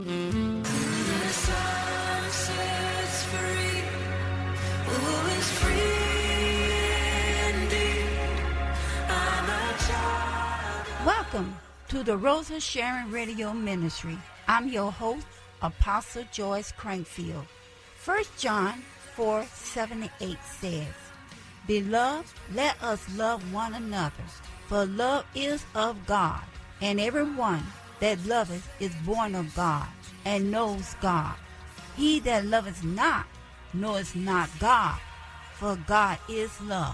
The sun sets free. Who is free indeed? I'm a child. Welcome to the Rosa Sharon Radio Ministry. I'm your host, Apostle Joyce Crankfield. 1 John 4:7-8 says, Beloved, let us love one another, for love is of God, and everyone that loveth is born of God, and knows God. He that loveth not knoweth not God, for God is love.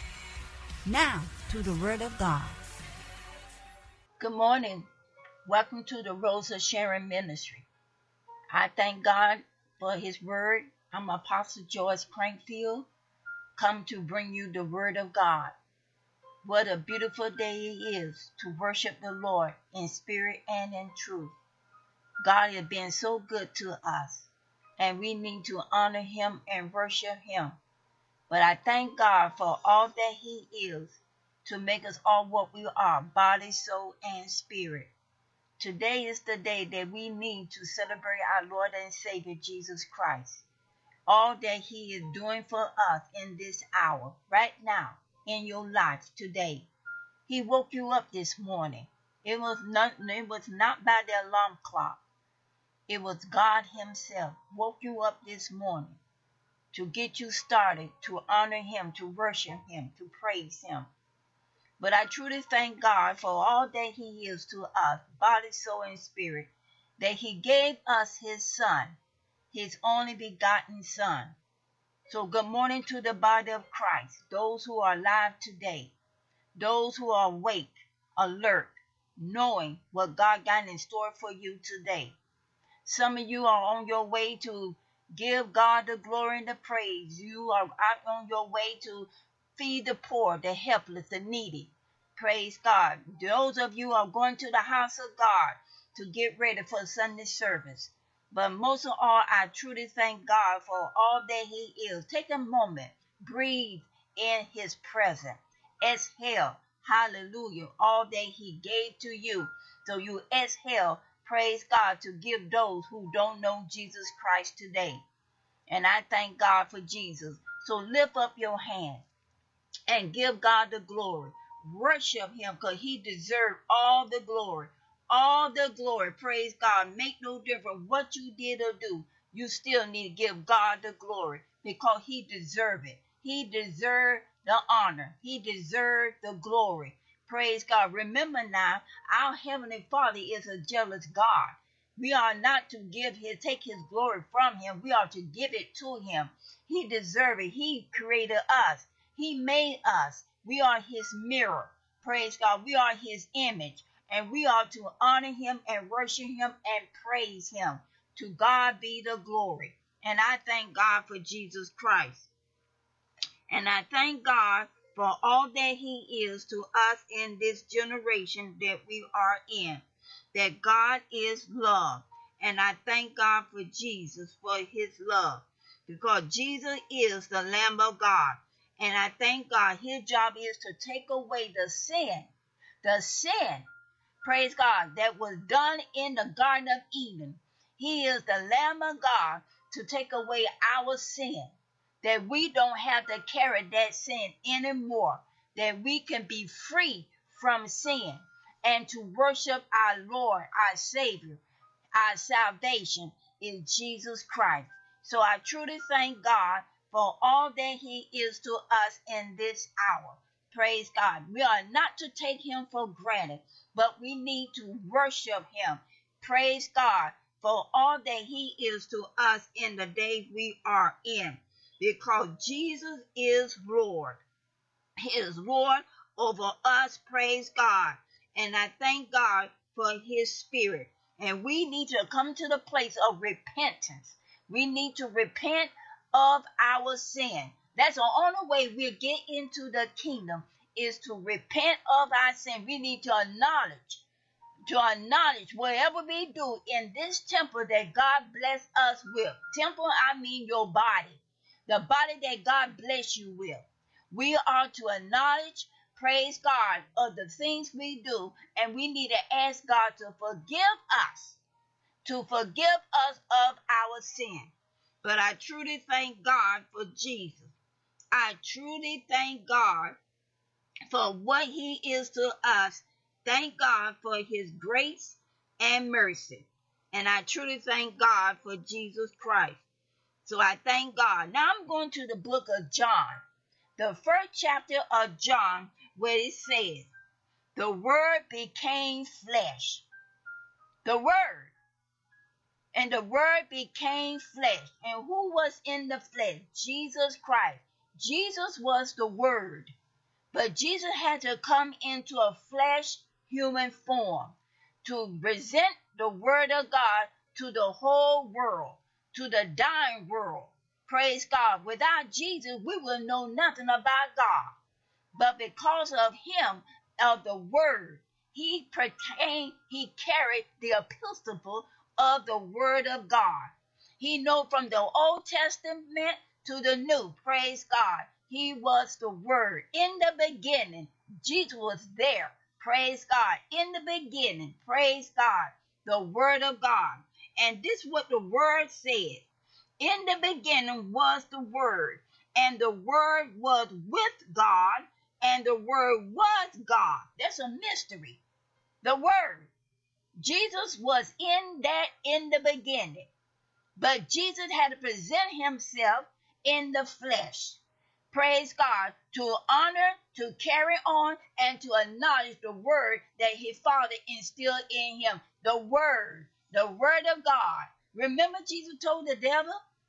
Now to the Word of God. Good morning. Welcome to the Rosa Sharon Ministry. I thank God for His Word. I'm Apostle Joyce Crankfield, come to bring you the Word of God. What a beautiful day it is to worship the Lord in spirit and in truth. God has been so good to us, and we need to honor Him and worship Him. But I thank God for all that He is to make us all what we are, body, soul, and spirit. Today is the day that we need to celebrate our Lord and Savior Jesus Christ. All that He is doing for us in this hour, right now, in your life today. He woke you up this morning. It was not by the alarm clock. It was God Himself woke you up this morning to get you started, to honor Him, to worship Him, to praise Him. But I truly thank God for all that He is to us, body, soul, and spirit, that He gave us His Son, His only begotten Son. So good morning to the body of Christ, those who are alive today, those who are awake, alert, knowing what God got in store for you today. Some of you are on your way to give God the glory and the praise. You are out on your way to feed the poor, the helpless, the needy. Praise God. Those of you are going to the house of God to get ready for Sunday service. But most of all, I truly thank God for all that He is. Take a moment, breathe in His presence. Exhale, hallelujah, all that He gave to you. So you exhale, praise God, to give those who don't know Jesus Christ today. And I thank God for Jesus. So lift up your hand and give God the glory. Worship Him because He deserves all the glory. All the glory. Praise God. Make no difference what you did or do. You still need to give God the glory because He deserves it. He deserves the honor. He deserves the glory. Praise God. Remember now, our Heavenly Father is a jealous God. We are not to take His glory from Him. We are to give it to Him. He deserves it. He created us. He made us. We are His mirror. Praise God. We are His image. And we are to honor Him and worship Him and praise Him. To God be the glory. And I thank God for Jesus Christ. And I thank God for all that He is to us in this generation that we are in. That God is love. And I thank God for Jesus for His love. Because Jesus is the Lamb of God. And I thank God His job is to take away the sin, praise God, that was done in the Garden of Eden. He is the Lamb of God to take away our sin, that we don't have to carry that sin anymore, that we can be free from sin and to worship our Lord, our Savior, our salvation in Jesus Christ. So I truly thank God for all that He is to us in this hour. Praise God. We are not to take Him for granted, but we need to worship Him. Praise God for all that He is to us in the day we are in. Because Jesus is Lord. He is Lord over us. Praise God. And I thank God for His Spirit. And we need to come to the place of repentance. We need to repent of our sin. That's the only way we'll get into the kingdom is to repent of our sin. We need to acknowledge whatever we do in this temple that God bless us with. Temple, I mean your body. The body that God bless you with. We are to acknowledge, praise God, of the things we do, and we need to ask God to forgive us to forgive us of our sin. But I truly thank God for Jesus. I truly thank God for what he is to us. Thank God for his grace and mercy. And I truly thank God for Jesus Christ. So I thank God. Now I'm going to the book of John, the first chapter of John, where it says, the Word became flesh. The Word. And the Word became flesh. And who was in the flesh? Jesus Christ. Jesus was the Word. But Jesus had to come into a flesh human form to present the Word of God to the whole world, to the dying world. Praise God. Without Jesus, we will know nothing about God. But because of him, of the Word, he carried the epistle of the Word of God. He knew from the Old Testament to the New. Praise God. He was the Word. In the beginning, Jesus was there. Praise God. In the beginning, praise God, the Word of God. And this is what the Word said. In the beginning was the Word, and the Word was with God, and the Word was God. That's a mystery. The Word. Jesus was in the beginning. But Jesus had to present himself in the flesh. Praise God. To honor, to carry on, and to acknowledge the Word that his Father instilled in him. The Word of God. Remember Jesus told the devil?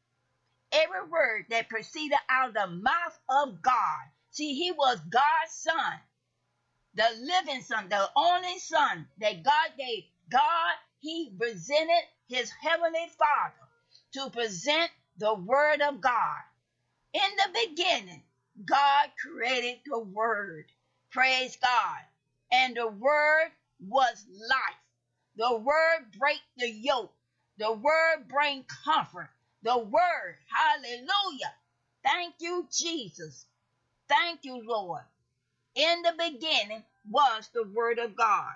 Every word that proceeded out of the mouth of God. See, he was God's son, the living son, the only son that God gave. God, he presented his heavenly Father to present the Word of God. In the beginning, God created the Word. Praise God. And the Word was life. The Word break the yoke. The Word bring comfort. The Word, hallelujah. Thank you, Jesus. Thank you, Lord. In the beginning was the Word of God.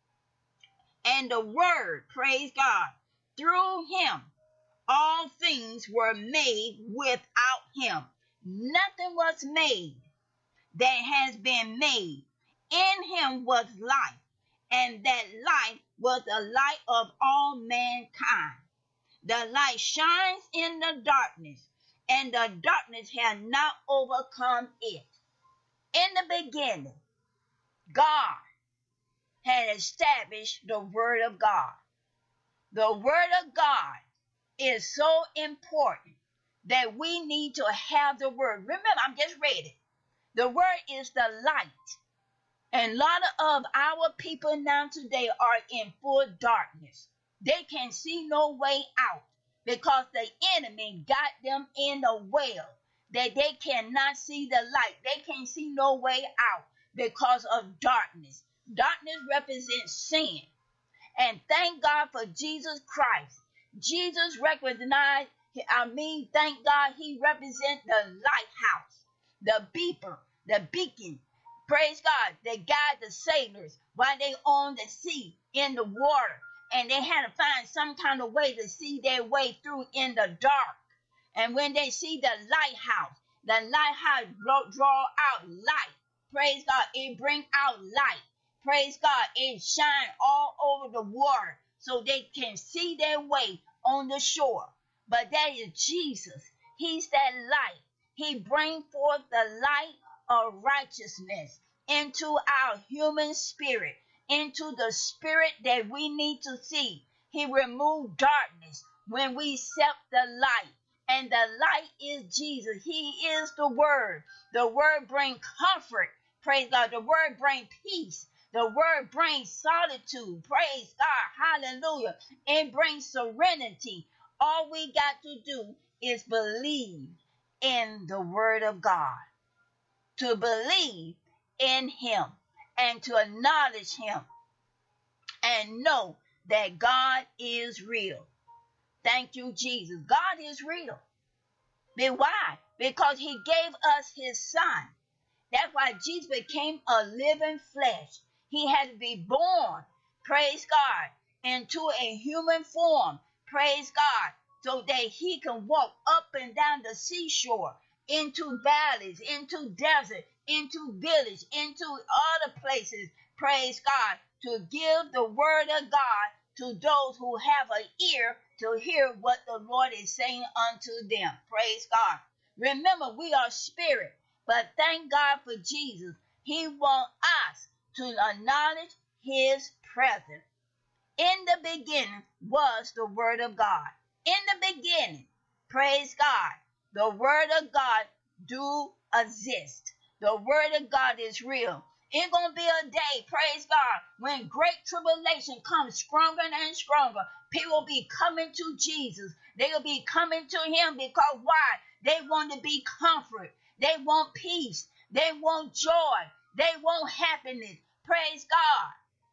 And the Word, praise God, through him all things were made. Without him nothing was made that has been made. In him was life, and that life was the light of all mankind. The light shines in the darkness, and the darkness has not overcome it. In the beginning, God had established the Word of God. The Word of God is so important that we need to have the Word. Remember, I'm just reading. The Word is the light. And a lot of our people now today are in full darkness. They can see no way out because the enemy got them in a well that they cannot see the light. They can't see no way out because of darkness. Darkness represents sin. And thank God for Jesus Christ. Jesus recognized, thank God he represents the lighthouse, the beeper, the beacon. Praise God, they guide the sailors while they on the sea, in the water. And they had to find some kind of way to see their way through in the dark. And when they see the lighthouse draw out light. Praise God, it bring out light. Praise God, it shine all over the water so they can see their way on the shore. But that is Jesus. He's that light. He brings forth the light of righteousness into our human spirit, into the spirit that we need to see. He removed darkness when we accept the light. And the light is Jesus. He is the Word. The Word brings comfort. Praise God. The Word brings peace. The Word brings solitude. Praise God. Hallelujah. It brings serenity. All we got to do is believe in the Word of God. To believe in him and to acknowledge him and know that God is real. Thank you, Jesus. God is real. But why? Because he gave us his son. That's why Jesus became a living flesh. He had to be born, praise God, into a human form, praise God, so that he can walk up and down the seashore, into valleys, into desert, into village, into other places, praise God, to give the word of God to those who have an ear to hear what the Lord is saying unto them. Praise God. Remember, we are spirit, but thank God for Jesus. He wants us to acknowledge his presence. In the beginning was the word of God. In the beginning, praise God, the word of God do exist. The word of God is real. It's going to be a day, praise God, when great tribulation comes stronger and stronger. People will be coming to Jesus. They will be coming to him because why? They want to be comfort. They want peace. They want joy. They want happiness. Praise God.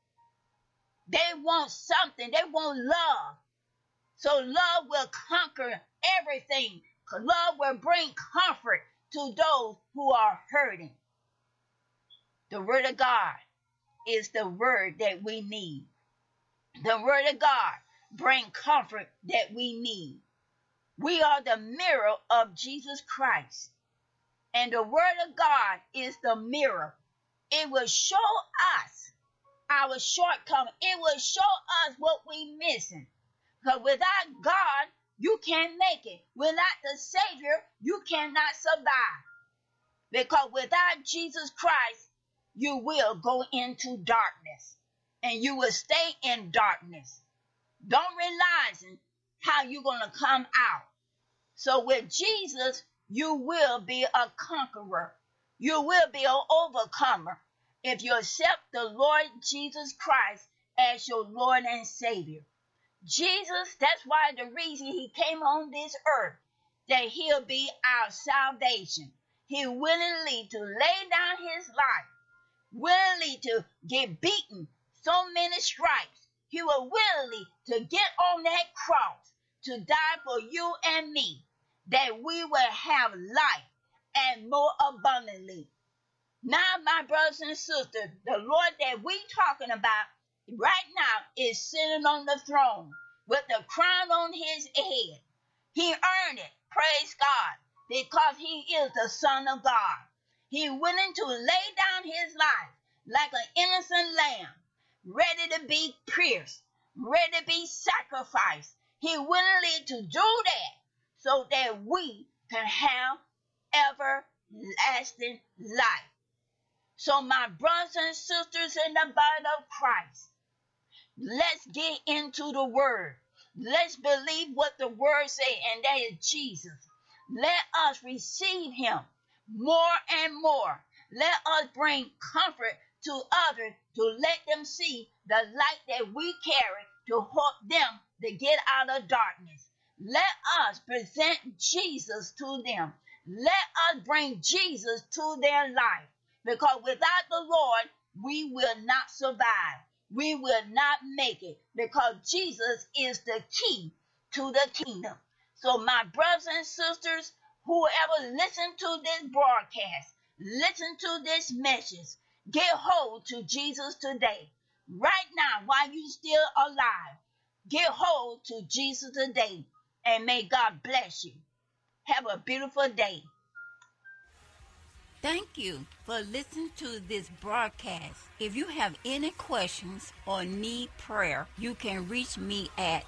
They want something. They want love. So love will conquer everything. Love will bring comfort to those who are hurting. The word of God is the word that we need. The word of God brings comfort that we need. We are the mirror of Jesus Christ. And the word of God is the mirror. It will show us our shortcomings. It will show us what we're missing. Because without God, you can't make it. Without the Savior, you cannot survive. Because without Jesus Christ, you will go into darkness. And you will stay in darkness. Don't realize how you're going to come out. So with Jesus, you will be a conqueror. You will be an overcomer if you accept the Lord Jesus Christ as your Lord and Savior. Jesus, that's why the reason he came on this earth, that he'll be our salvation. He willingly to lay down his life, willingly to get beaten so many stripes. He will willingly to get on that cross to die for you and me, that we will have life and more abundantly. Now, my brothers and sisters, the Lord that we talking about right now is sitting on the throne with the crown on his head. He earned it, praise God, because he is the Son of God. He willing to lay down his life like an innocent lamb, ready to be pierced, ready to be sacrificed. He willingly to do that so that we can have everlasting life. So my brothers and sisters in the body of Christ, let's get into the word. Let's believe what the word says, and that is Jesus. Let us receive him more and more. Let us bring comfort to others to let them see the light that we carry to help them to get out of darkness. Let us present Jesus to them. Let us bring Jesus to their life. Because without the Lord, we will not survive. We will not make it. Because Jesus is the key to the kingdom. So my brothers and sisters, whoever listen to this broadcast, listen to this message, get hold to Jesus today. Right now, while you still alive, get hold to Jesus today. And may God bless you. Have a beautiful day. Thank you for listening to this broadcast. If you have any questions or need prayer, you can reach me at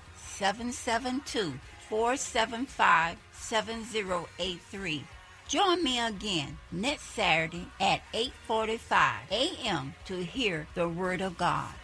772-475-7083. Join me again next Saturday at 8:45 a.m. to hear the Word of God.